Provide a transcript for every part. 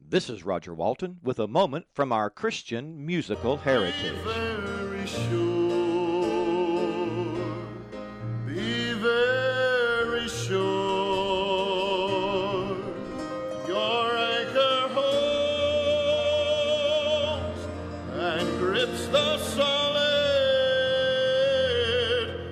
This is Roger Walton with a moment from our Christian musical heritage. Very sure, be very sure, your anchor holds and grips the solid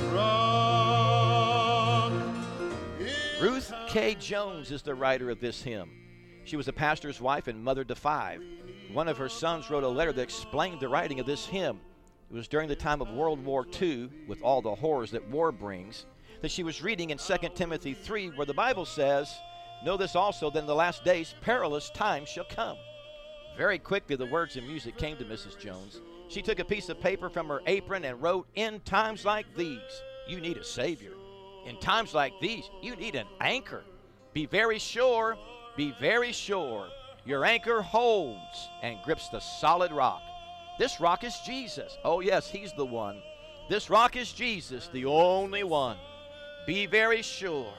rock. Ruth K. Jones is the writer of this hymn. She was a pastor's wife and mother to 5. One of her sons wrote a letter that explained the writing of this hymn. It was during the time of World War II, with all the horrors that war brings, that she was reading in 2 Timothy 3, where the Bible says, "Know this also, that in the last days perilous times shall come." Very quickly, the words and music came to Mrs. Jones. She took a piece of paper from her apron and wrote, "In times like these, you need a Savior. In times like these, you need an anchor. Be very sure, your anchor holds and grips the solid rock." This rock is Jesus. Oh yes, he's the one. This rock is Jesus, the only one. Be very sure,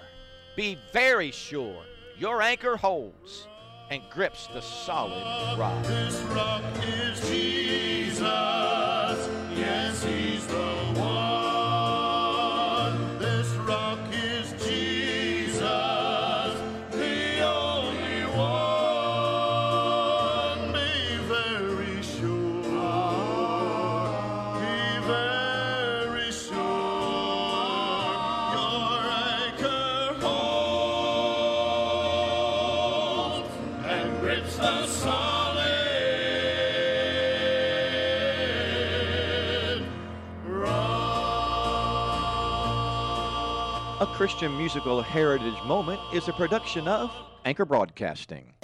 your anchor holds and grips the solid rock. This rock is Jesus, yes, he's the one. This rock is Jesus, the only one. Be very sure, your anchor holds and grips the solid rock. A Christian musical heritage moment is a production of Anchor Broadcasting.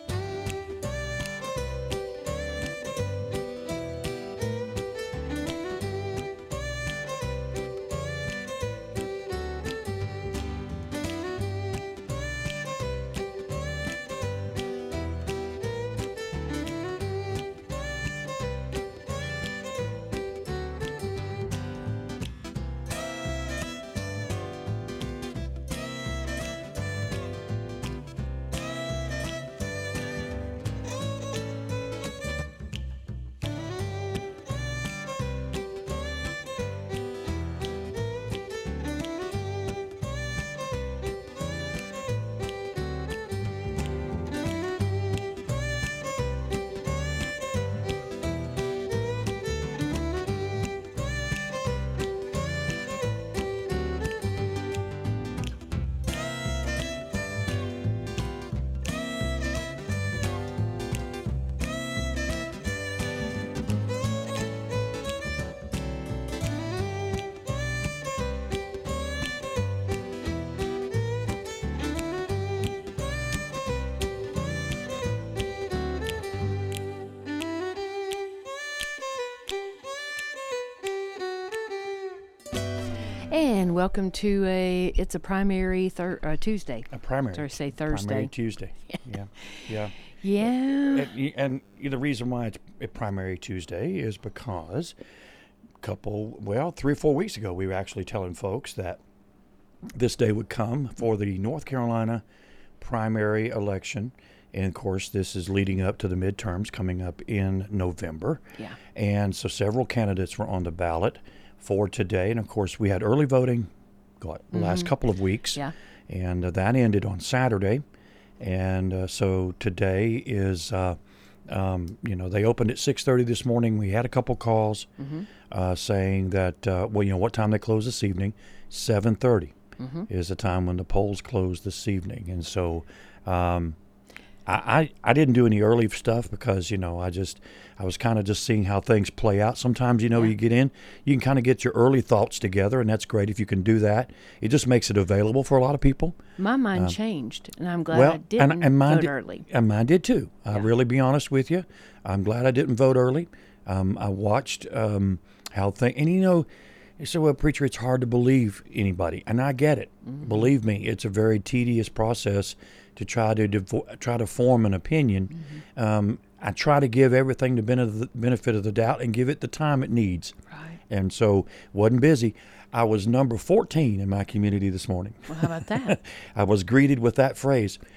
And welcome to it's a primary Tuesday. A primary. Or say Thursday. Primary Tuesday. Yeah. Yeah. Yeah. And the reason why it's a primary Tuesday is because 3 or 4 weeks ago, we were actually telling folks that this day would come for the North Carolina primary election. And, of course, this is leading up to the midterms coming up in November. Yeah. And so several candidates were on the ballot for today. And, of course, we had early voting the last couple of weeks. Yeah. And that ended on Saturday. And so today is, they opened at 6:30 this morning. We had a couple calls saying that, what time they close this evening? 7:30 is the time when the polls close this evening. And so I didn't do any early stuff because, I was kind of just seeing how things play out. Sometimes, you get in, you can kind of get your early thoughts together, and that's great if you can do that. It just makes it available for a lot of people. My mind changed, and I'm glad I didn't vote early. And mine did too. I'll really be honest with you. I'm glad I didn't vote early. I watched how things, and so, well, preacher, it's hard to believe anybody, and I get it. Believe me, it's a very tedious process to try to form an opinion. I try to give everything the benefit of the doubt and give it the time it needs. Right. And so, wasn't busy. I was number 14 in my community this morning. Well, how about that? I was greeted with that phrase.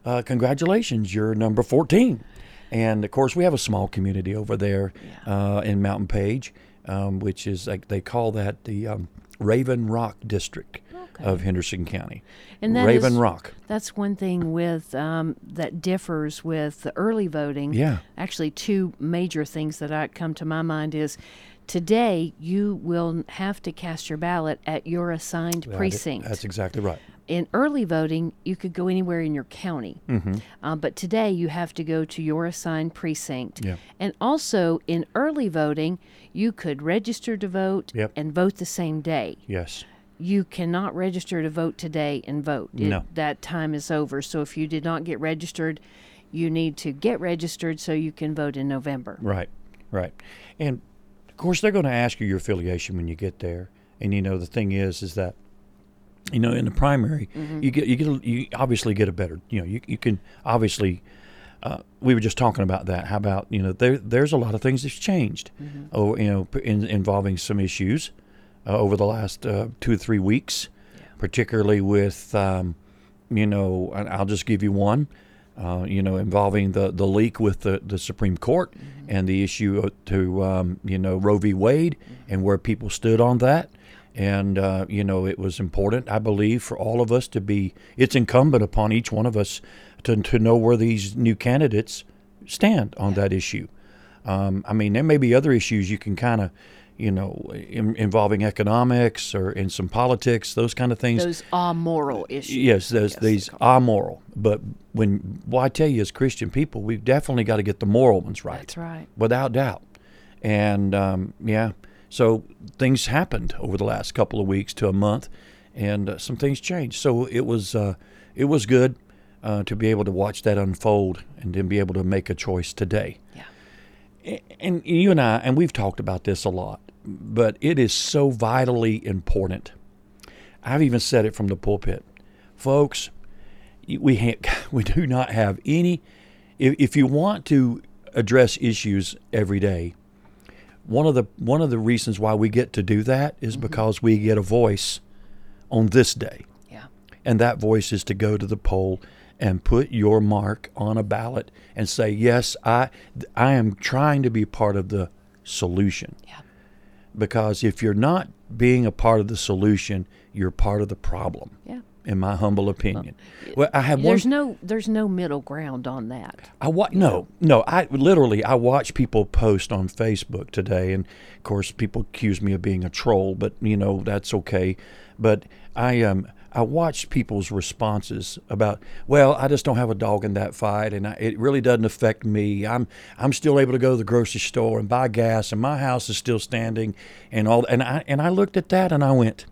congratulations, you're number 14. And of course, we have a small community over there in Mountain Page, which is like they call that the Raven Rock District of Henderson County. And Raven Rock. That's one thing with that differs with the early voting. Yeah. Actually, two major things that come to my mind is today you will have to cast your ballot at your assigned precinct. That's exactly right. In early voting, you could go anywhere in your county. But today you have to go to your assigned precinct. Yeah. And also in early voting, you could register to vote and vote the same day. Yes. You cannot register to vote today and vote. No. That time is over. So if you did not get registered, you need to get registered so you can vote in November. Right. And of course, they're going to ask you your affiliation when you get there. And the thing is that in the primary, you obviously get a better. You can obviously. We were just talking about that. How about there's a lot of things that's changed. Involving some issues over the last 2 to 3 weeks, particularly with and I'll just give you one. Involving the leak with the Supreme Court and the issue to Roe v. Wade and where people stood on that. And, it was important, I believe, for all of us it's incumbent upon each one of us to know where these new candidates stand on that issue. There may be other issues you can kind of, involving economics or in some politics, those kind of things. Those are moral issues. Yes, these are moral. But I tell you, as Christian people, we've definitely got to get the moral ones right. That's right. Without doubt. And, so things happened over the last couple of weeks to a month, and some things changed. So it was good to be able to watch that unfold and then be able to make a choice today. Yeah. And you and I, and we've talked about this a lot, but it is so vitally important. I've even said it from the pulpit. Folks, we do not have any, if you want to address issues every day, one of the reasons why we get to do that is because we get a voice on this day. Yeah. And that voice is to go to the poll and put your mark on a ballot and say, yes, I am trying to be part of the solution. Yeah. Because if you're not being a part of the solution, you're part of the problem. Yeah. In my humble opinion. Well, I have there's no middle ground on that. I watch people post on Facebook today, and of course people accuse me of being a troll, but that's okay. But I watched people's responses about, well, I just don't have a dog in that fight, and it really doesn't affect me. I'm still able to go to the grocery store and buy gas, and my house is still standing, and all. And I looked at that and I went,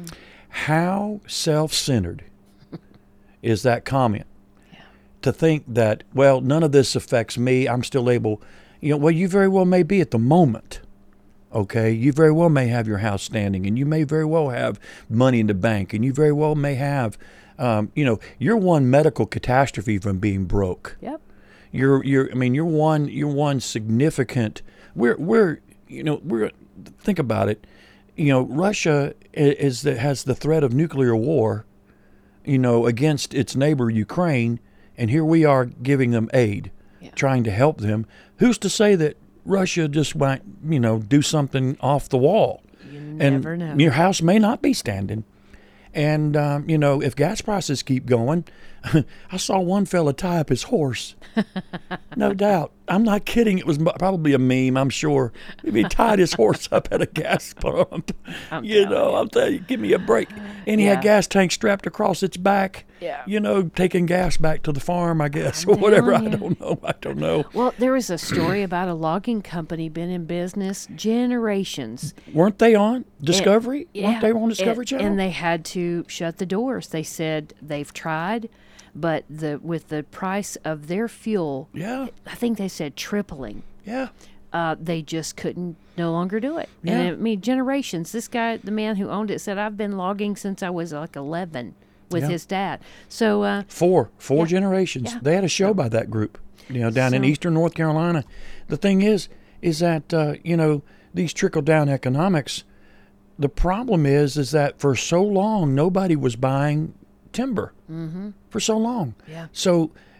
how self-centered is that comment? Yeah. To think that, well, none of this affects me. I'm still able, well, you very well may be at the moment. Okay, you very well may have your house standing, and you may very well have money in the bank, and you very well may have, you're one medical catastrophe from being broke. Yep. You're one significant. We're think about it. Russia has the threat of nuclear war, against its neighbor Ukraine, and here we are giving them aid, trying to help them. Who's to say that Russia just might, do something off the wall? You never know. Your house may not be standing. And, if gas prices keep going, I saw one fella tie up his horse. No doubt. I'm not kidding. It was probably a meme, I'm sure. He tied his horse up at a gas pump. I'm telling you, give me a break. And he had gas tanks strapped across its back. Yeah. Taking gas back to the farm, I guess, or whatever. I don't know. Well, there was a story about a logging company been in business generations. Weren't they on Discovery? Weren't they on Discovery Channel? And they had to shut the doors. They said they've tried, but with the price of their fuel, I think they said tripling. Yeah. They just couldn't no longer do it. Yeah. And generations. This guy, the man who owned it, said, I've been logging since I was like 11 with his dad. So four generations. Yeah. They had a show by that group, down in eastern North Carolina. The thing is that these trickle down economics. The problem is that for so long nobody was buying timber for so long. Yeah. So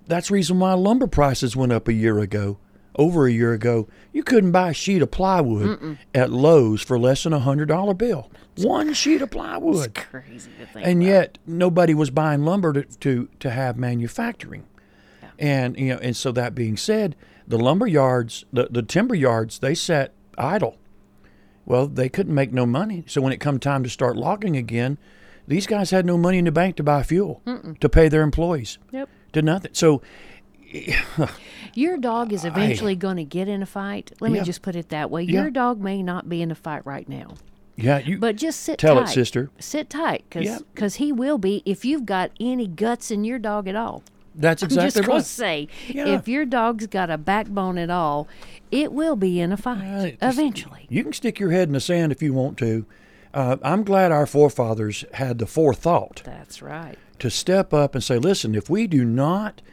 That's the reason why lumber prices went up over a year ago. You couldn't buy a sheet of plywood at Lowe's for less than $100 bill. One sheet of plywood. It's crazy to think And about. yet nobody was buying lumber to have manufacturing. Yeah. And and so that being said, the lumber yards, the timber yards, they sat idle. Well, they couldn't make no money. So when it come time to start logging again, these guys had no money in the bank to buy fuel, to pay their employees, Yep. to nothing. So Your dog is eventually going to get in a fight. Let me Yeah. just put it that way. Yeah. Your dog may not be in a fight right now, yeah, you but just sit tell tight. it, sister. Sit tight, Yeah. because he will be if you've got any guts in your dog at all. That's I'm just exactly going right. to say, Yeah. if your dog's got a backbone at all, it will be in a fight Just- eventually. You can stick your head in the sand if you want to. I'm glad our forefathers had the forethought That's right. to step up and say, listen, if we do not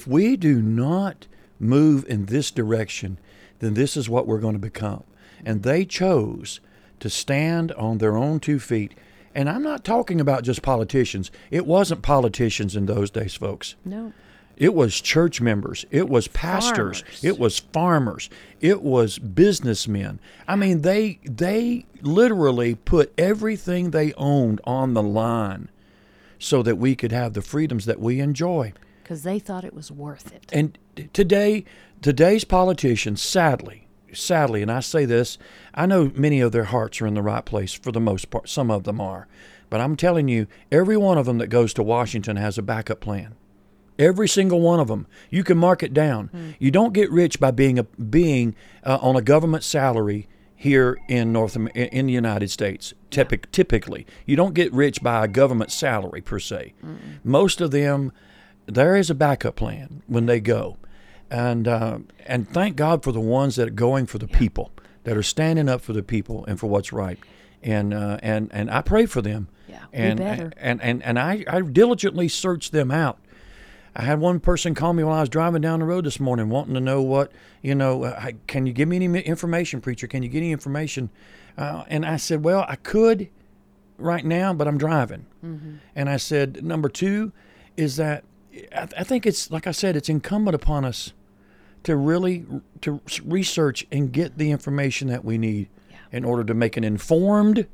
move in this direction, then this is what we're going to become. And they chose to stand on their own 2 feet. And I'm not talking about just politicians. It wasn't politicians in those days, folks. No. It was church members. It was pastors. Farmers. It was farmers. It was businessmen. I mean, they literally put everything they owned on the line so that we could have the freedoms that we enjoy. Because they thought it was worth it. And today's politicians, sadly, and I say this, I know many of their hearts are in the right place for the most part. Some of them are. But I'm telling you, every one of them that goes to Washington has a backup plan. Every single one of them. You can mark it down. You don't get rich by being on a government salary here in in the United States. Typically, you don't get rich by a government salary per se. Most of them, there is a backup plan when they go, and thank God for the ones that are going for the people, that are standing up for the people and for what's right, and I pray for them. Yeah, and we better. and I diligently search them out. I had one person call me while I was driving down the road this morning wanting to know what, can you give me any information, preacher? Can you get any information? And I said, well, I could right now, but I'm driving. And I said, number two is that I think it's, like I said, it's incumbent upon us to really to research and get the information that we need in order to make an informed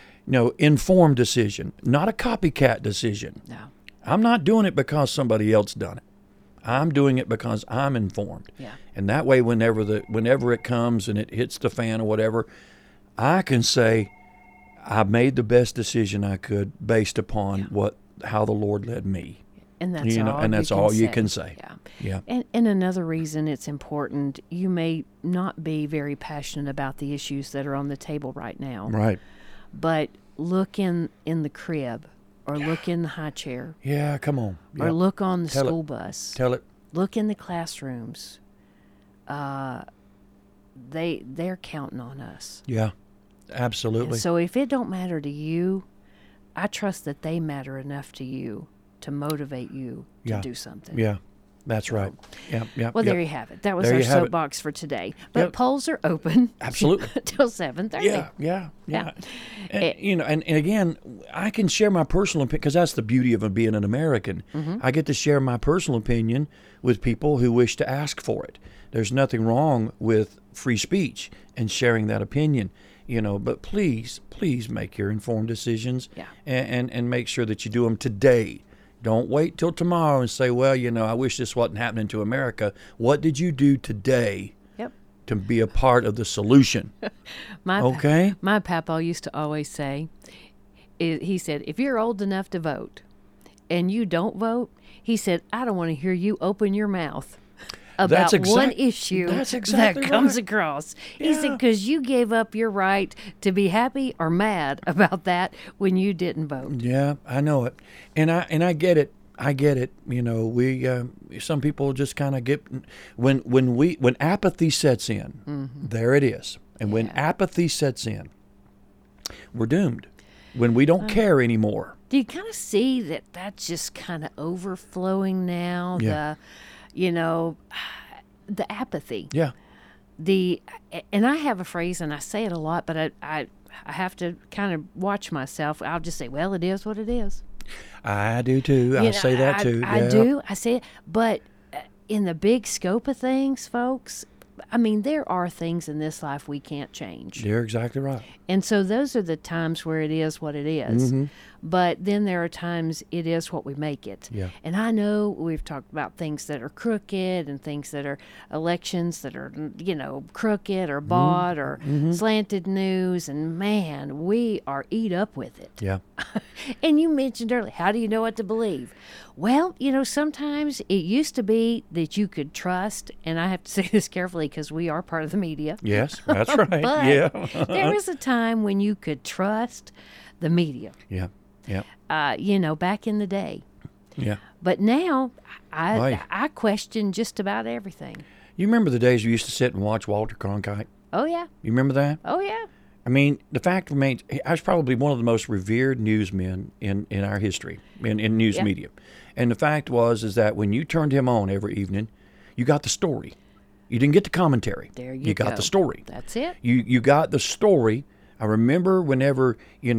decision, not a copycat decision. No. I'm not doing it because somebody else done it. I'm doing it because I'm informed. Yeah. And that way, whenever it comes and it hits the fan or whatever, I can say I made the best decision I could based upon how the Lord led me. And that's all you can say. Yeah. Yeah. And another reason it's important, you may not be very passionate about the issues that are on the table right now. Right. But look in the crib, or look in the high chair, Yeah. Come on. or Yep. look on the Tell it. school bus. Tell it. Look in the classrooms. They're counting on us. Yeah. And Absolutely. so if it don't matter to you, I trust that they matter enough to you to motivate you to Yeah. do something. Yeah. That's right. Yeah. Yeah. Well, yep. there you have it. That was There our you have it. soapbox for today. But Yep. polls are open. Absolutely. Till 7:30. Yeah. Yeah. And, and again, I can share my personal opinion because that's the beauty of being an American. Mm-hmm. I get to share my personal opinion with people who wish to ask for it. There's nothing wrong with free speech and sharing that opinion, but please make your informed decisions Yeah. and make sure that you do them today. Don't wait till tomorrow and say, well, I wish this wasn't happening to America. What did you do today Yep. to be a part of the solution? Okay. My papa used to always say, he said, if you're old enough to vote and you don't vote, he said, I don't want to hear you open your mouth about one issue that's exactly that comes right. across. He said, Yeah. because you gave up your right to be happy or mad about that when you didn't vote. Yeah, I know it, and I get it. I get it. We some people just kind of get when apathy sets in. There it is. And when apathy sets in, we're doomed. When we don't care anymore. Do you kind of see that that's just kind of overflowing now? Yeah. The apathy. Yeah. And I have a phrase, and I say it a lot, but I have to kind of watch myself. I'll just say, well, it is what it is. I do too. I say that too. I Yeah. do. I say it, but in the big scope of things, folks, I mean, there are things in this life we can't change. You're exactly right. And so those are the times where it is what it is. But then there are times it is what we make it. Yeah. And I know we've talked about things that are crooked and things that are elections that are, crooked or bought or slanted news. And man, we are eat up with it. Yeah. And you mentioned earlier, how do you know what to believe? Well, sometimes it used to be that you could trust, and I have to say this carefully because we are part of the media. Yes, that's right. But Yeah. there was a time when you could trust the media, Yeah. Yeah. back in the day. Yeah. But now Right. I question just about everything. You remember the days you used to sit and watch Walter Cronkite? Oh, yeah. You remember that? Oh, yeah. I mean, the fact remains, I was probably one of the most revered newsmen in our history, in news Yeah. media. And the fact is that when you turned him on every evening, you got the story. You didn't get the commentary. There you got go. the story. That's it. You got the story. I remember whenever,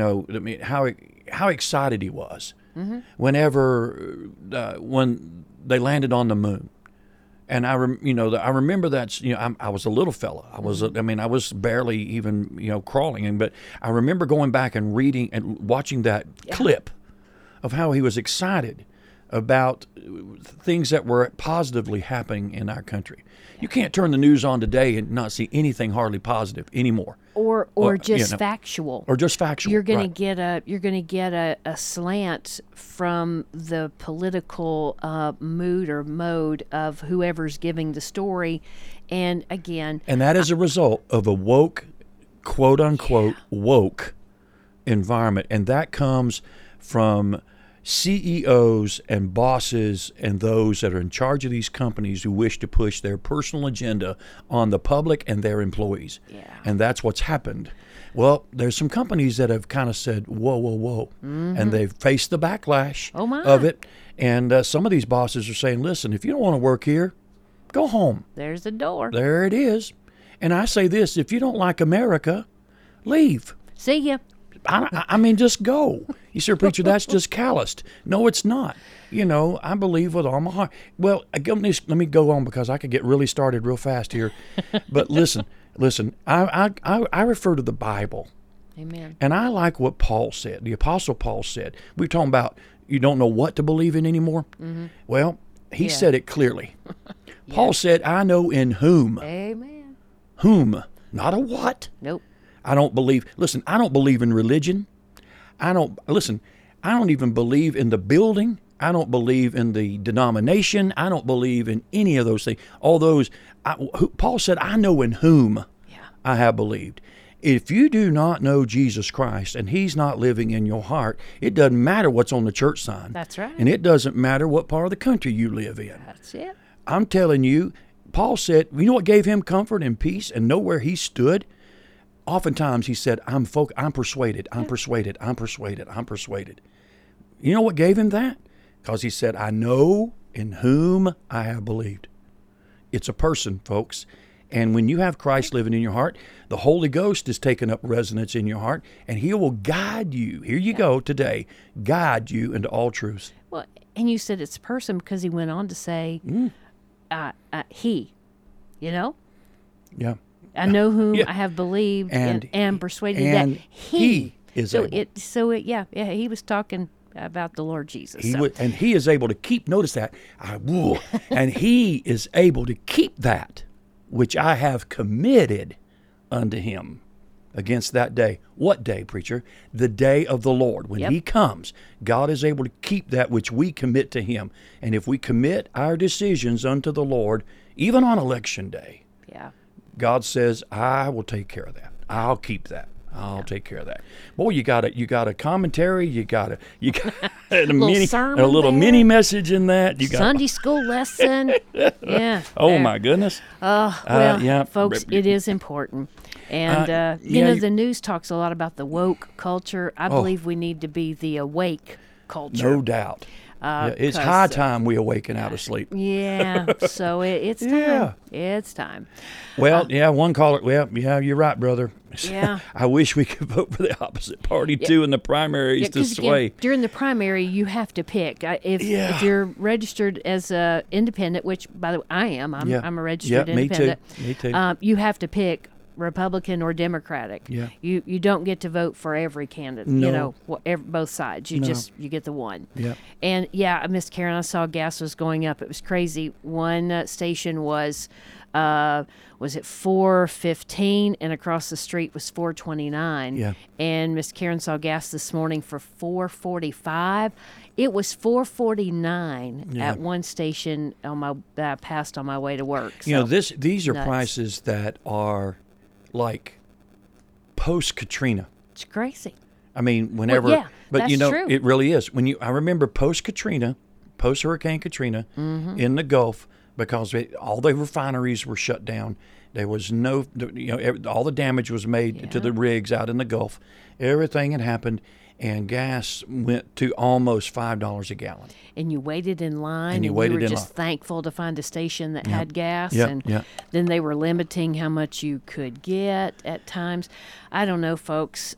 how excited he was whenever when they landed on the moon. And I remember that, I was a little fella. I was barely even, crawling. But I remember going back and reading and watching that clip of how he was excited about things that were positively happening in our country. You can't turn the news on today and not see anything hardly positive anymore. Or just factual. Or just factual. You're going right. to get a slant from the political mood or mode of whoever's giving the story, and again, And that is a result of a woke, quote unquote, woke environment, and that comes from CEOs and bosses and those that are in charge of these companies who wish to push their personal agenda on the public and their employees. Yeah. And that's what's happened. Well, there's some companies that have kind of said, whoa, whoa, whoa. And they've faced the backlash Oh, my. of it. And some of these bosses are saying, listen, if you don't want to work here, go home. there's the door. There it is. And I say this, if you don't like America, leave. See ya. I mean, just go. You say, preacher, that's just calloused. No, it's not. I believe with all my heart. Well, let me go on because I could get really started real fast here. But listen, I refer to the Bible. Amen. And I like what Paul said, the Apostle Paul said. We were talking about you don't know what to believe in anymore. Well, he Yeah. said it clearly. Paul said, I know in whom. Amen. Whom, not a what. Nope. I don't believe in religion. I don't even believe in the building. I don't believe in the denomination. I don't believe in any of those things. All those, Paul said, I know in whom I have believed. If you do not know Jesus Christ and he's not living in your heart, it doesn't matter what's on the church sign. That's right. And it doesn't matter what part of the country you live in. That's it. I'm telling you, Paul said, you know what gave him comfort and peace and know where he stood? Oftentimes he said, I'm persuaded. You know what gave him that? Because he said, I know in whom I have believed. It's a person, folks. And when you have Christ living in your heart, the Holy Ghost is taking up residence in your heart, and he will guide you. Here you go today, guide you into all truth. Well, and you said it's a person because he went on to say, he, Yeah. I know whom Yeah. I have believed And and persuaded and that he is so able. he was talking about the Lord Jesus. And he is able to keep, notice that, and he is able to keep that which I have committed unto him against that day. What day, preacher? The day of the Lord. When he comes, God is able to keep that which we commit to him. And if we commit our decisions unto the Lord, even on election day, Yeah. God says, I will take care of that. I'll keep that. I'll take care of that. Boy, you got a commentary, you got a sermon little there. mini message in that. You got Sunday school lesson. Yeah. Oh there. my goodness. Well, yeah. folks, it is important. And, the news talks a lot about the woke culture. I believe we need to be the awake culture. No doubt. Yeah, it's 'cause, high time we awaken out of sleep. Yeah, so it's time. Yeah. It's time. Well, yeah, one caller. Well, yeah, you're right, brother. Yeah. I wish we could vote for the opposite party too in the primaries Yeah, to 'cause again, sway. during the primary, you have to pick. If you're registered as a independent, which by the way I am, I'm a registered independent. Me too. You have to pick Republican or Democratic. Yeah. You don't get to vote for every candidate. No. You know, both sides. You No. you get the one. Yeah. And yeah, Miss Karen, I saw gas was going up. It was crazy. One station was it $4.15, and across the street was $4.29. Yeah. And Miss Karen saw gas this morning for $4.45. It was $4.49 Yeah. at one station that I passed on my way to work. You know, So, these are nuts. prices that are like post Katrina. it's crazy. I mean, whenever, yeah, but you that's know, true. it really is. I remember post Katrina, post Hurricane Katrina, in the Gulf, because all the refineries were shut down. There was no, all the damage was made to the rigs out in the Gulf. Everything had happened, and gas went to almost $5 a gallon. And you waited in line, And you you waited were in just line. thankful to find a station that had gas. Yep, And yep. then they were limiting how much you could get at times. I don't know, folks.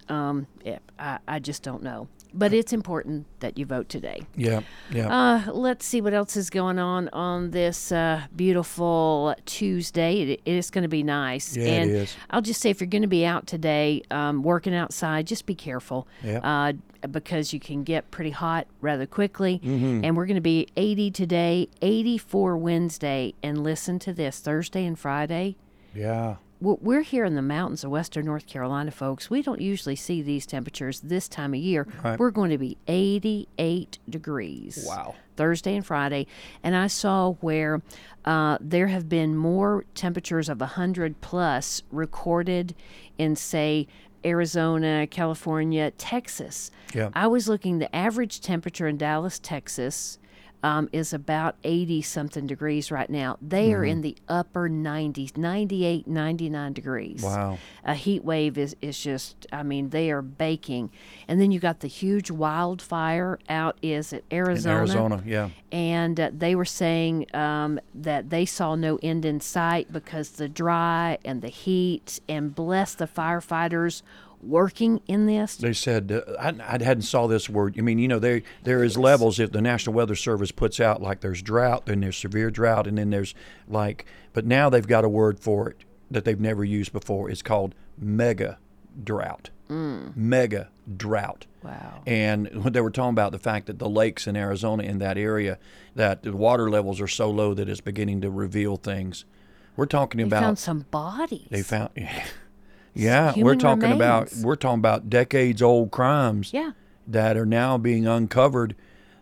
I just don't know. But it's important that you vote today. Yeah, yeah. Let's see what else is going on this beautiful Tuesday. It is going to be nice. Yeah, and it is. I'll just say, if you're going to be out today working outside, just be careful. Yeah. Because you can get pretty hot rather quickly. Mm-hmm. And we're going to be 80 today, 84 Wednesday. And listen to this, Thursday and Friday. Yeah. We're here in the mountains of western North Carolina, folks. We don't usually see these temperatures this time of year. Right. We're going to be 88 degrees. Wow. Thursday and Friday. And I saw where there have been more temperatures of 100 plus recorded in, say, Arizona, California, Texas. Yeah. I was looking, the average temperature in Dallas, Texas, is about 80-something degrees right now. They are in the upper 90s, 98, 99 degrees. Wow. A heat wave is just, I mean, they are baking. And then you got the huge wildfire out at Arizona. In Arizona, yeah. And they were saying that they saw no end in sight because the dry and the heat, and bless the firefighters working in this. They said, I hadn't saw this word. I mean, you know, there is levels. If the National Weather Service puts out, like, there's drought, then there's severe drought, and then there's but now they've got a word for it that they've never used before. It's called mega drought. Mega drought. Wow. And when they were talking about the fact that the lakes in Arizona, in that area, that the water levels are so low that it's beginning to reveal things. We're talking They about found some bodies. they found. Yeah, Human remains. we're talking about decades old crimes Yeah. that are now being uncovered.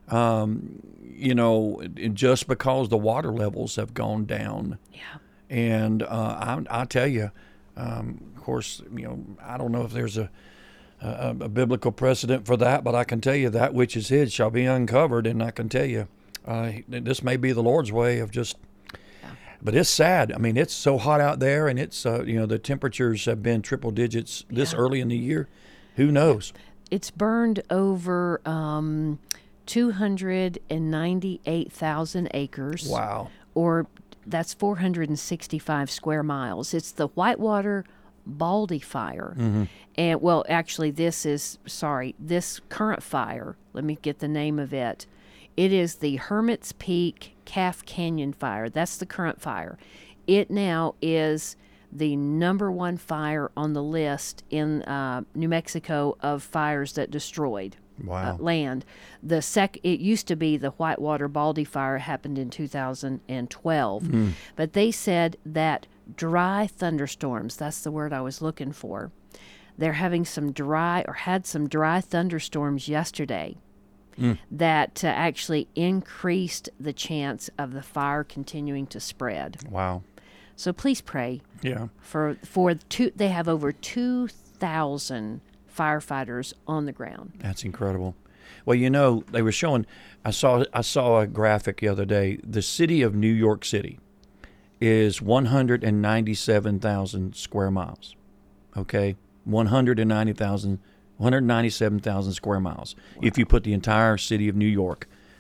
You know, just because the water levels have gone down. Yeah. And I tell you, of course, you know, I don't know if there's a biblical precedent for that, but I can tell you that which is hid shall be uncovered, and I can tell you, this may be the Lord's way of just. But it's sad. I mean, it's so hot out there, and it's you know, the temperatures have been triple digits this early in the year. Who knows? It's burned over 298,000 acres. Wow. Or that's 465 square miles. It's the Whitewater Baldy Fire. And, well, actually, this current fire, let me get the name of it. It is the Hermit's Peak Calf Canyon Fire. That's the current fire. It now is the #1 fire on the list in New Mexico of fires that destroyed Wow. land. It used to be the Whitewater Baldy Fire, happened in 2012. But they said that dry thunderstorms, that's the word I was looking for. They're having had some dry thunderstorms yesterday. That actually increased the chance of the fire continuing to spread. Wow. So please pray Yeah. they have over 2,000 firefighters on the ground. That's incredible. Well, you know, they were showing. I saw a graphic the other day. The city of New York City is 197,000 square miles. Okay, 197,000 square miles. Wow. If you put the entire city of New York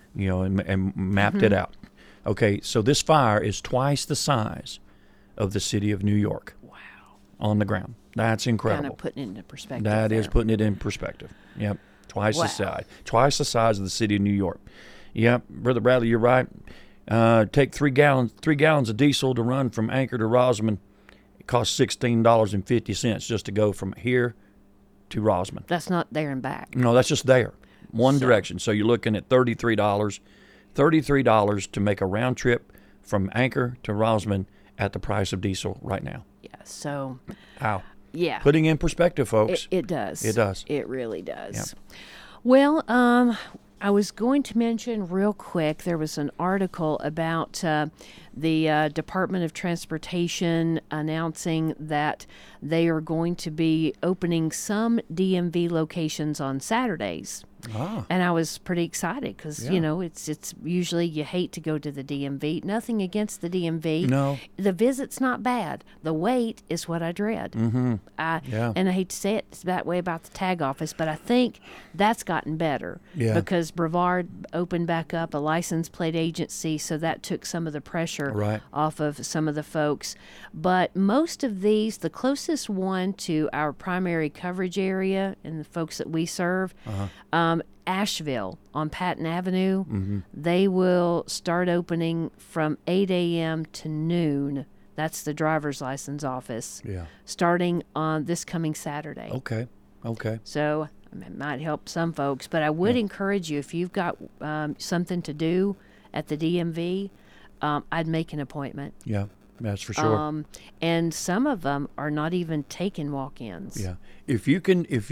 and mapped it out. Okay, so this fire is twice the size of the city of New York. Wow. On the ground. That's incredible. Kind of putting it into perspective. That is there. putting it in perspective. Yep. Twice Wow. the size. Twice the size of the city of New York. Yep, Brother Bradley, you're right. Take 3 gallons of diesel to run from Anchor to Rosamond. It costs $16.50 just to go from here to Rosamond. That's not there and back. No, that's just there. One direction. So you're looking at $33. $33 to make a round trip from Anchor to Rosamond at the price of diesel right now. Yeah. So, Wow. yeah. Putting in perspective, folks. It does. It does. It really does. Well, I was going to mention real quick, there was an article about the Department of Transportation announcing that they are going to be opening some DMV locations on Saturdays. Ah. And I was pretty excited because, Yeah. it's usually you hate to go to the DMV. Nothing against the DMV. No. The visit's not bad. The wait is what I dread. Mm-hmm. And I hate to say it that way about the tag office, but I think that's gotten better. Yeah. Because Brevard opened back up a license plate agency, so that took some of the pressure Right. off of some of the folks. But most of these, the closest one to our primary coverage area and the folks that we serve, Asheville on Patton Avenue, they will start opening from 8 a.m. to noon. That's the driver's license office. Yeah. Starting on this coming Saturday. Okay. Okay. So it might help some folks, but I would encourage you, if you've got something to do at the DMV, I'd make an appointment. Yeah. That's for sure. And some of them are not even taking walk-ins. Yeah. If you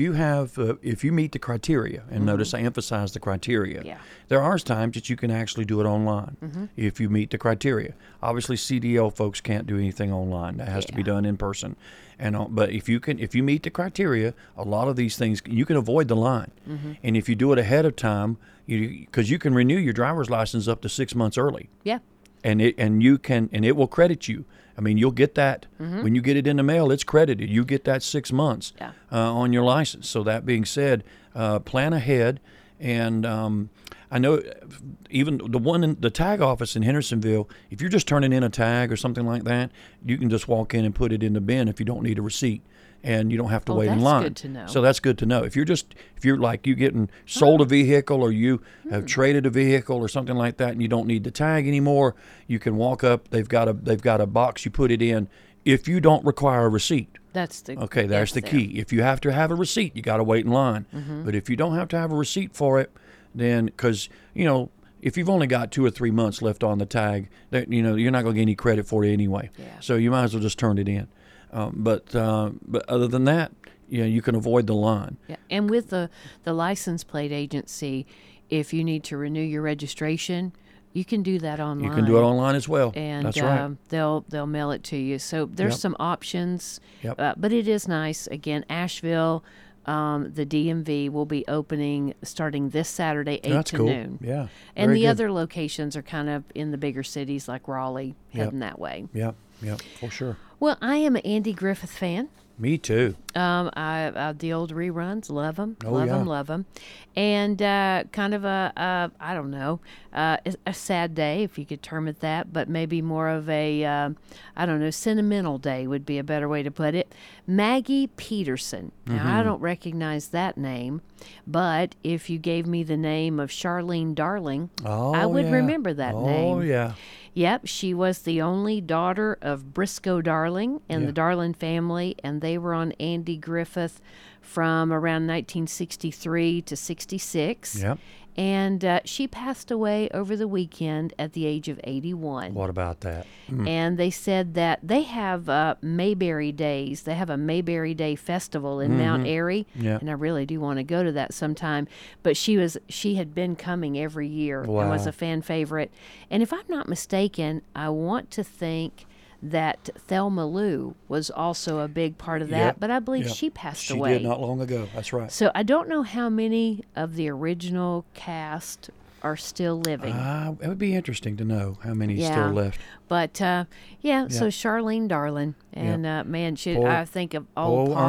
meet the criteria, and notice I emphasize the criteria. Yeah. There are times that you can actually do it online if you meet the criteria. Obviously, CDL folks can't do anything online. That has to be done in person. But if you meet the criteria, a lot of these things you can avoid the line. And if you do it ahead of time, because you can renew your driver's license up to 6 months early. Yeah. And it will credit you. I mean, you'll get that when you get it in the mail. It's credited. You get that 6 months on your license. So that being said, plan ahead. And I know even the one in the tag office in Hendersonville, if you're just turning in a tag or something like that, you can just walk in and put it in the bin if you don't need a receipt. And you don't have to wait in line. That's good to know. So that's good to know. If you're getting sold a vehicle, or you have traded a vehicle or something like that, and you don't need the tag anymore, you can walk up. They've got a box you put it in. If you don't require a receipt, That's the there's the key. If you have to have a receipt, you got to wait in line. But if you don't have to have a receipt for it, then because if you've only got 2 or 3 months left on the tag, that you're not going to get any credit for it anyway. Yeah. So you might as well just turn it in. But other than that, you can avoid the line. Yeah, and with the license plate agency, if you need to renew your registration, you can do that online. You can do it online as well. And that's right. they'll mail it to you. So there's some options. Yep. But it is nice. Again, Asheville, the DMV will be opening starting this Saturday, 8 That's to cool. noon. Yeah. And Very the good. other locations are kind of in the bigger cities like Raleigh, heading that way. Yep, for sure. Well, I am an Andy Griffith fan. Me too. I the old reruns, love them, Oh, love them, and kind of I don't know, a sad day if you could term it that, but maybe more of a I don't know, sentimental day would be a better way to put it. Maggie Peterson. Now I don't recognize that name, but if you gave me the name of Charlene Darling, I would remember that name. Oh yeah. Yep, she was the only daughter of Briscoe Darling and the Darling family, and they were on Andy Griffith from around 1963 to 66. Yep. And she passed away over the weekend at the age of 81. What about that? And they said that they have Mayberry Days. They have a Mayberry Day festival in Mount Airy, Yeah. and I really do want to go to that sometime. But she had been coming every year and was Wow. a fan favorite. And if I'm not mistaken, I want to think that Thelma Lou was also a big part of that, Yep. but I believe Yep. she passed She away. did not long ago. That's right. So I don't know how many of the original cast are still living. It would be interesting to know how many Yeah. still left. But so Charlene Darling, and man, Poor- I think of old Paul.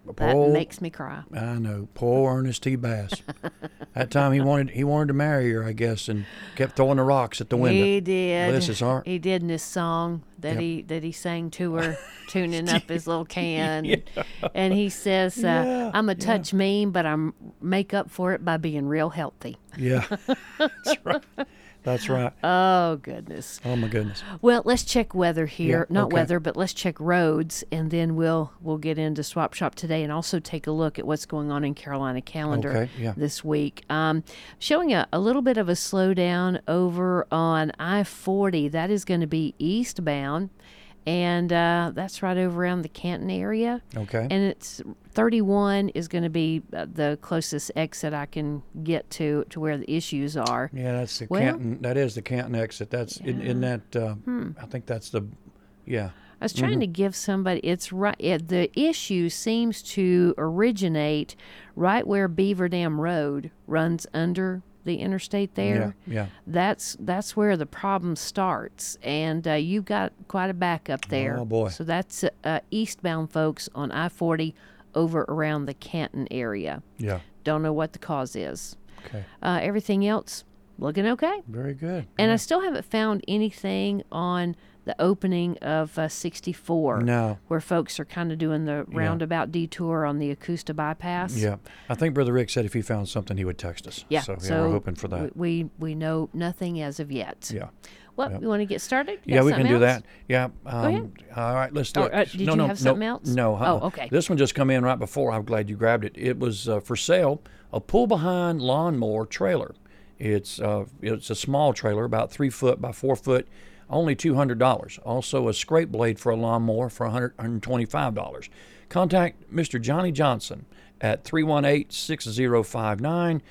That Poor- makes me cry. I know, poor Ernest T. Bass. That time he wanted to marry her, I guess, and kept throwing the rocks at the window. He did. Bless his heart. He did in his song that he sang to her, tuning up his little can. And he says, "I'm a touch mean, but I'm make up for it by being real healthy." Yeah, that's right. That's right. Oh goodness. Oh my goodness. Well, let's check weather here. Yeah, Not okay. weather, but let's check roads, and then we'll get into Swap Shop today, and also take a look at what's going on in Carolina Calendar Okay, yeah. this week. Showing a little bit of a slowdown over on I-40. That is going to be eastbound, and that's right over around the Canton area. Okay. And it's 31 is going to be the closest exit I can get to where the issues are. Yeah, that's the Well- Canton. That is the Canton exit. That's in that. I think that's the. Yeah. I was trying to give somebody, it's right, the issue seems to originate right where Beaver Dam Road runs under the interstate there. Yeah. That's where the problem starts, and you've got quite a backup there. Oh, boy. So that's eastbound folks on I-40 over around the Canton area. Yeah. Don't know what the cause is. Okay. Everything else looking okay. Very good. And I still haven't found anything on the opening of 64. No. Where folks are kind of doing the roundabout detour on the Augusta bypass. Yeah. I think Brother Rick said if he found something, he would text us. Yeah. So, we're hoping for that. We know nothing as of yet. Yeah. Well, Yep. you want to get started? You Yeah, got we can something do else? that. Yeah. ahead. All right, let's do Or, it. did you have something else? No. Oh, okay. This one just come in right before. I'm glad you grabbed it. It was for sale, a pull-behind lawnmower trailer. It's a small trailer, about 3 foot by 4 foot, only $200. Also, a scrape blade for a lawnmower for $125. Contact Mr. Johnny Johnson at 318-6059,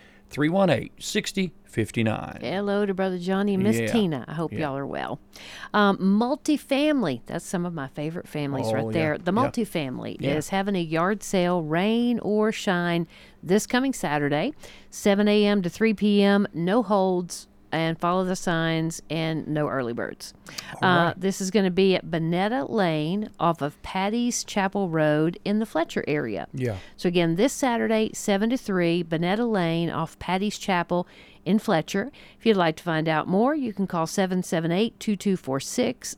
318-6059. Hello to Brother Johnny and Miss Yeah. Tina. I hope Yeah. y'all are well. Multifamily. That's some of my favorite families Oh, right yeah. there. The Yeah. multifamily Yeah. is having a yard sale, rain or shine, this coming Saturday, 7 a.m. to 3 p.m. No holds, and follow the signs, and no early birds. right. This is going to be at Bonetta Lane off of Patty's Chapel Road in the Fletcher area. Yeah. So again, this Saturday, 7 to 3, Bonetta Lane off Patty's Chapel in Fletcher. If you'd like to find out more, you can call 778-2246,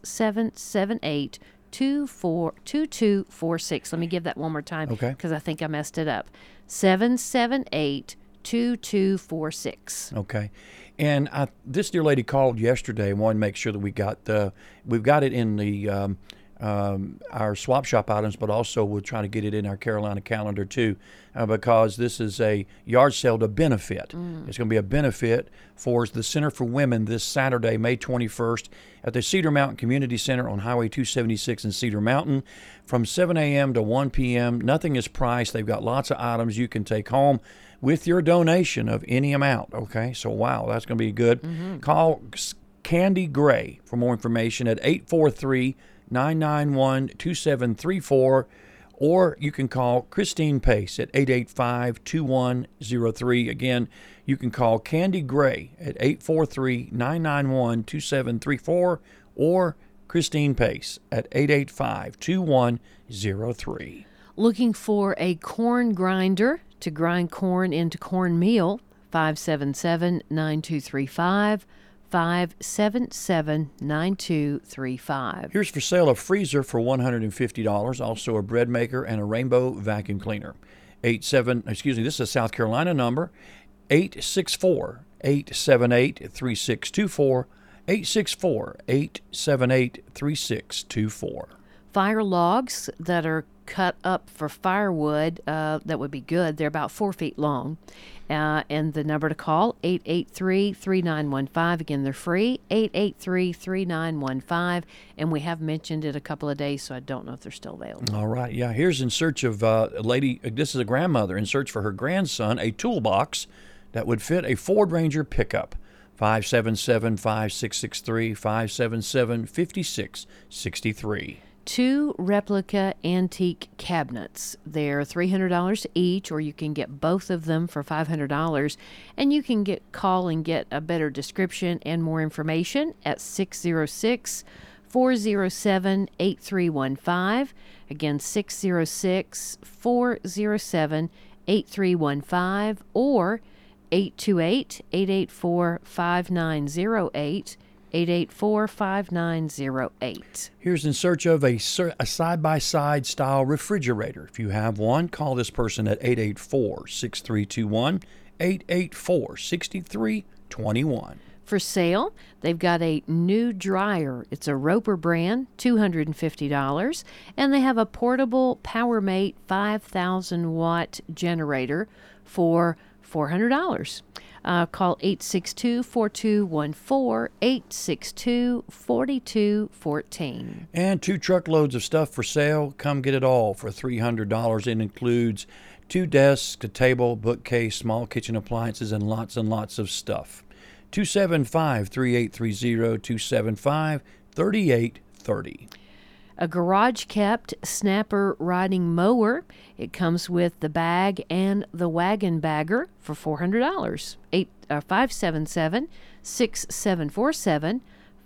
778-2246. Let me give that one more time Okay. because I think I messed it up. 778-2246. Okay. And this dear lady called yesterday and wanted to make sure that we've got it in the our swap shop items, but also we'll try to get it in our Carolina calendar too, because this is a yard sale to benefit. It's going to be a benefit for the Center for Women this Saturday, May 21st, at the Cedar Mountain Community Center on Highway 276 in Cedar Mountain, from 7 a.m. to 1 p.m. Nothing is priced. They've got lots of items you can take home with your donation of any amount. Okay, so wow, that's going to be good. Call Candy Gray for more information at 843-991-2734, or you can call Christine Pace at 885-2103. Again, you can call Candy Gray at 843-991-2734 or Christine Pace at 885-2103. Looking for a corn grinder to grind corn into cornmeal? 577-9235, 577-9235. Here's for sale a freezer for $150, also a bread maker and a Rainbow vacuum cleaner. This is a South Carolina number, 864-878-3624, 864-878-3624. Fire logs that are cut up for firewood, that would be good. They're about 4 feet long. And the number to call, 883-3915. Again, they're free, 883-3915. And we have mentioned it a couple of days, so I don't know if they're still available. All right, yeah. Here's in search of a lady, this is a grandmother in search for her grandson, a toolbox that would fit a Ford Ranger pickup. 577-5663, 577-5663. 2 replica antique cabinets. They're $300 each, or you can get both of them for $500. And you can call and get a better description and more information at 606-437-5663. 606-407-8315. Again, 606-407-8315 or 828-884-5908. 884-5908. Here's in search of a side-by-side style refrigerator. If you have one, call this person at 884-6321, 884-6321. For sale, they've got a new dryer. It's a Roper brand, $250. And they have a portable PowerMate 5,000-watt generator for $400. Call 862-4214, 862-4214. And 2 truckloads of stuff for sale. Come get it all for $300. It includes 2 desks, a table, bookcase, small kitchen appliances, and lots of stuff. 275-3830, 275-3830. A garage-kept snapper riding mower. It comes with the bag and the wagon bagger for $400. 577-6747,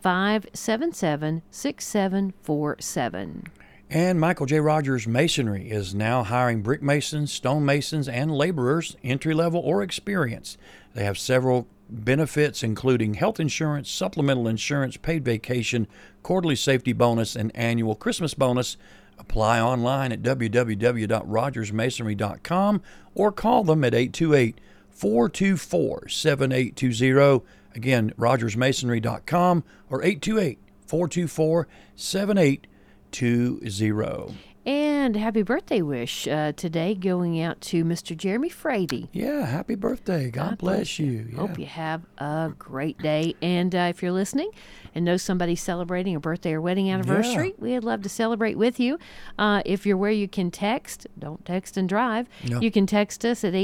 577-6747. And Michael J. Rogers Masonry is now hiring brick masons, stone masons, and laborers, entry-level or experienced. They have several benefits, including health insurance, supplemental insurance, paid vacation, quarterly safety bonus, and annual Christmas bonus. Apply online at www.rogersmasonry.com or call them at 828-424-7820. Again, rogersmasonry.com or 828-424-7820. And happy birthday wish today going out to Mr. Jeremy Frady. Yeah, happy birthday. God bless you. Yeah. Hope you have a great day. And if you're listening and know somebody celebrating a birthday or wedding anniversary, we'd love to celebrate with you. If you're where you can text, don't text and drive. No. You can text us at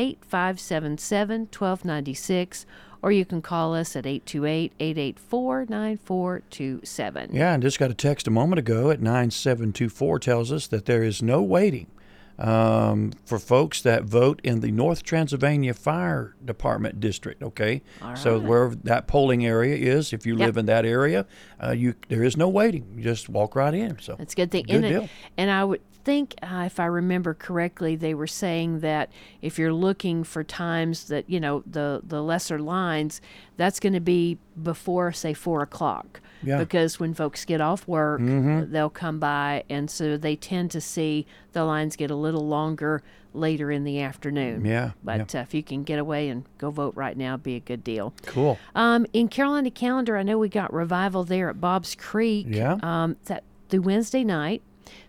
828-577-1296. Or you can call us at 828-884-9427. Yeah, and just got a text a moment ago at 9724 tells us that there is no waiting for folks that vote in the North Transylvania Fire Department district, okay? All right. So where that polling area is, if you live in that area, there is no waiting. You just walk right in. So that's a good thing. Good deal. And I would think, if I remember correctly, they were saying that if you're looking for times that, the lesser lines, that's going to be before, say, 4 o'clock. Yeah. Because when folks get off work, they'll come by, and so they tend to see the lines get a little longer later in the afternoon. Yeah. But if you can get away and go vote right now, it'd be a good deal. Cool. In Carolina Calendar, I know we got revival there at Bob's Creek. Yeah. That through Wednesday night.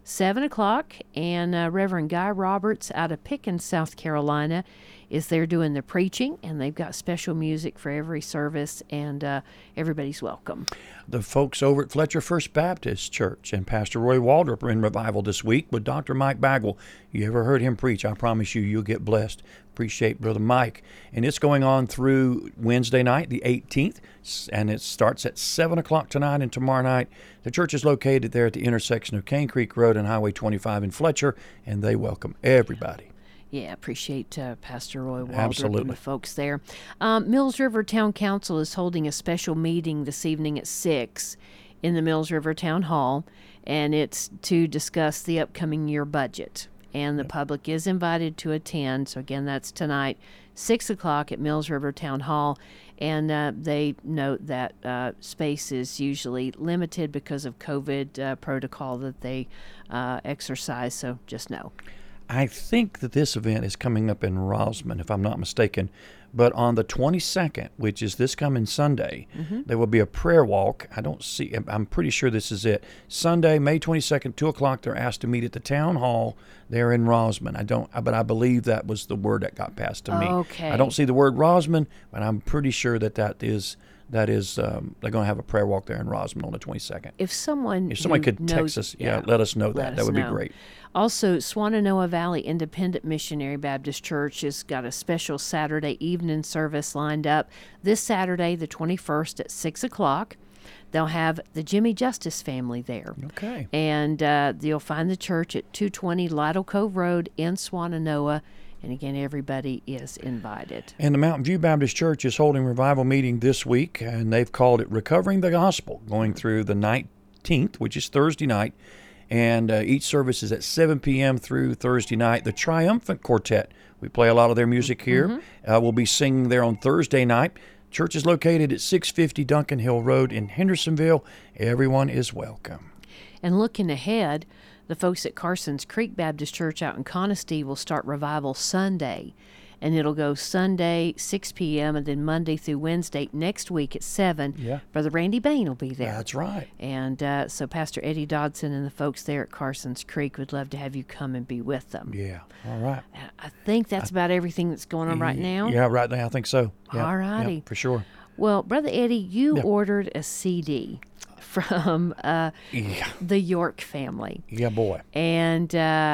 7 o'clock, and Reverend Guy Roberts out of Pickens, South Carolina, is there doing the preaching, and they've got special music for every service, and everybody's welcome. The folks over at Fletcher First Baptist Church and Pastor Roy Waldrop are in revival this week with Dr. Mike Bagwell. You ever heard him preach? I promise you'll get blessed. Appreciate Brother Mike. And it's going on through Wednesday night, the 18th, and it starts at 7 o'clock tonight and tomorrow night. The church is located there at the intersection of Cane Creek Road and Highway 25 in Fletcher, and they welcome everybody. Yeah, appreciate Pastor Roy Waldrop Absolutely. and the folks there. Mills River Town Council is holding a special meeting this evening at 6 in the Mills River Town Hall, and it's to discuss the upcoming year budget. And the public is invited to attend. So, again, that's tonight, 6 o'clock at Mills River Town Hall. And they note that space is usually limited because of COVID protocol that they exercise. So just know. I think that this event is coming up in Rosman, if I'm not mistaken. But on the 22nd, which is this coming Sunday, there will be a prayer walk. I'm pretty sure this is it. Sunday, May 22nd, 2 o'clock, they're asked to meet at the town hall there in Rosman. But I believe that was the word that got passed to me. Okay. I don't see the word Rosman, but I'm pretty sure that is they're going to have a prayer walk there in Rosman on the 22nd. If someone could text us, let us know that. That would be great. Also, Swannanoa Valley Independent Missionary Baptist Church has got a special Saturday evening service lined up this Saturday, the 21st at 6 o'clock. They'll have the Jimmy Justice family there. Okay. And you'll find the church at 220 Lytle Cove Road in Swannanoa. And again, everybody is invited. And the Mountain View Baptist Church is holding revival meeting this week, and they've called it Recovering the Gospel, going through the 19th, which is Thursday night. And each service is at 7 p.m. through Thursday night. The Triumphant Quartet, we play a lot of their music here, will be singing there on Thursday night. Church is located at 650 Duncan Hill Road in Hendersonville. Everyone is welcome. And looking ahead, the folks at Carsons Creek Baptist Church out in Conisty will start Revival Sunday. And it'll go Sunday, 6 p.m., and then Monday through Wednesday next week at 7. Yeah. Brother Randy Bain will be there. That's right. And so Pastor Eddie Dodson and the folks there at Carsons Creek would love to have you come and be with them. Yeah. All right. I think that's about everything that's going on right now. Yeah, right now I think so. Yeah, All righty. yeah, for sure. Well, Brother Eddie, you Yeah. ordered a CD from Yeah. the York family. Yeah, boy. And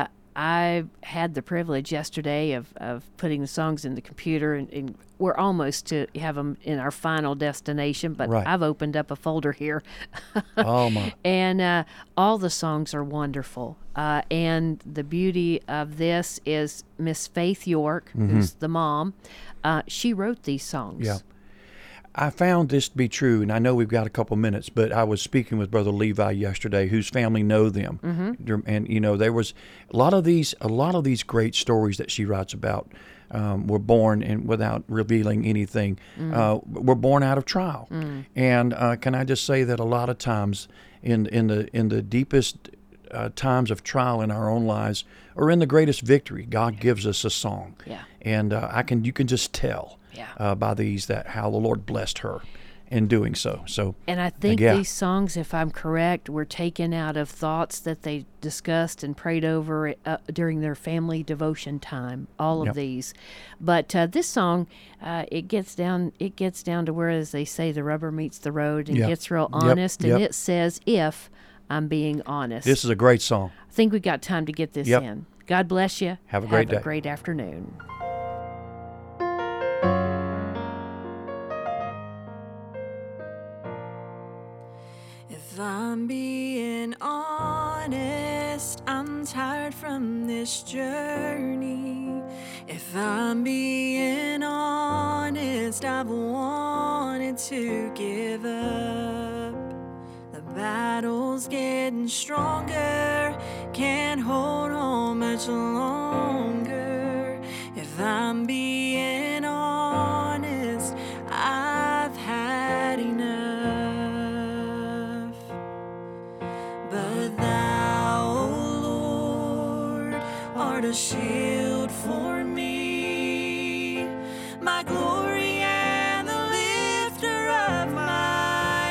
I had the privilege yesterday of putting the songs in the computer, and we're almost to have them in our final destination, but Right. I've opened up a folder here. Oh, my. And all the songs are wonderful. And the beauty of this is Miss Faith York, who's the mom. She wrote these songs. Yeah. I found this to be true, and I know we've got a couple minutes, but I was speaking with Brother Levi yesterday, whose family know them, and there was a lot of these great stories that she writes about were born, and without revealing anything, were born out of trial. And can I just say that a lot of times in the deepest times of trial in our own lives, or in the greatest victory, God gives us a song. Yeah. And you can just tell. Yeah. By these that how the Lord blessed her in doing so. So, And I think yeah. these songs, if I'm correct, were taken out of thoughts that they discussed and prayed over during their family devotion time. All of Yep. these, but this song, it gets down to where, as they say, the rubber meets the road, and Yep. gets real Yep. honest. And Yep. it says, "If I'm being honest." this is a great song. I think we got time to get this Yep. in. God bless you. Have a great day. Have a great afternoon. If I'm being honest, I'm tired from this journey. If I'm being honest, I've wanted to give up. The battle's getting stronger, can't hold on much longer. If I'm being honest, I've had enough. But thou, O Lord, art a shield for me, my glory and the lifter of my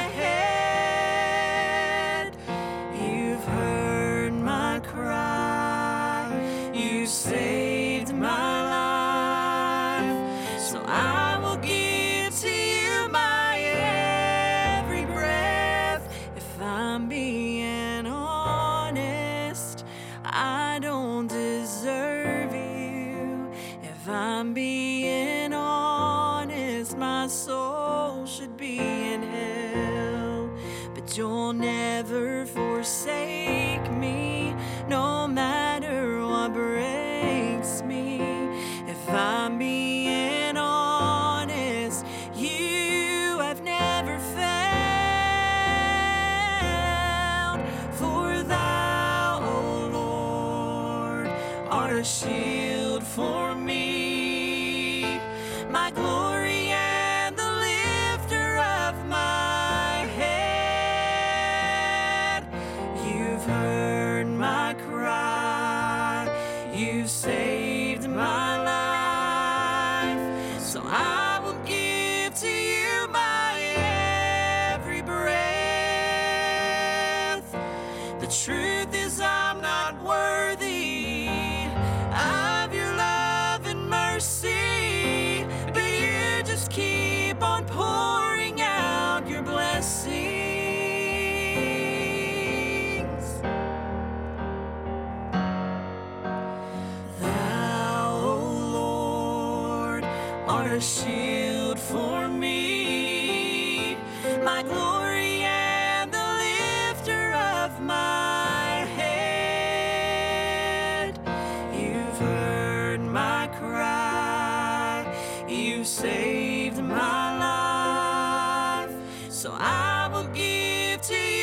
head. You've heard my cry, you saved my life, so I will give to you my every breath. If I'm being honest, I don't deserve you. If I'm being honest, my soul should be in hell. But you'll never forsake me, no matter what breaks me. If I'm being honest, you have never found. For thou, O Lord, art a shield for me, my glory and the lifter of my head. You've heard my cry, you saved my life, so I will give to you my every breath. The truth is I'm not worthy of your love and mercy, but you just keep on pouring out your blessings. Thou, O Lord, art a shield for me, my glory and the lifter of my head. You've heard my cry, you saved my life, so I will give to you